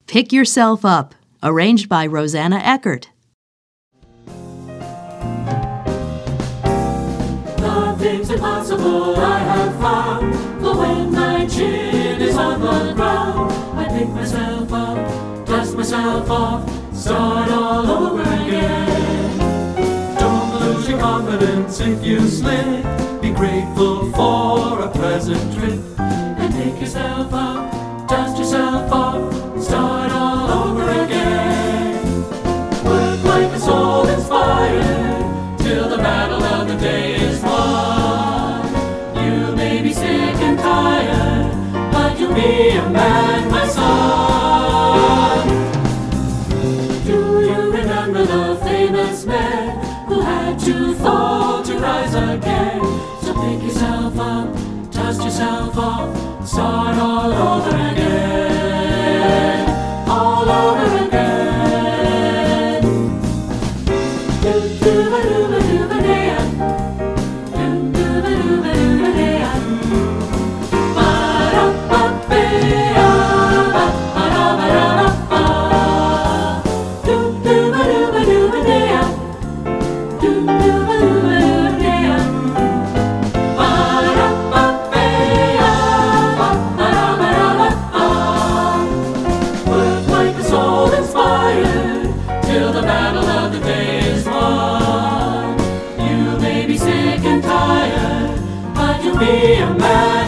Pick Yourself Up, arranged by Rosanna Eckert. Nothing's impossible, I have found. For when my chin is on the ground, I pick myself up, dust myself off, start all over again. Don't lose your confidence if you slip. Be grateful for a pleasant trip. And pick yourself up, dust yourself off, start all over again. Work like a soul inspired till the battle of the day is won. You may be sick and tired, but you'll be a man, my son. Do you remember the famous man who had to fall to rise again? So pick yourself up, dust yourself off, start all over again, all over again. Till the battle of the day is won. You may be sick and tired, but you'll be a man.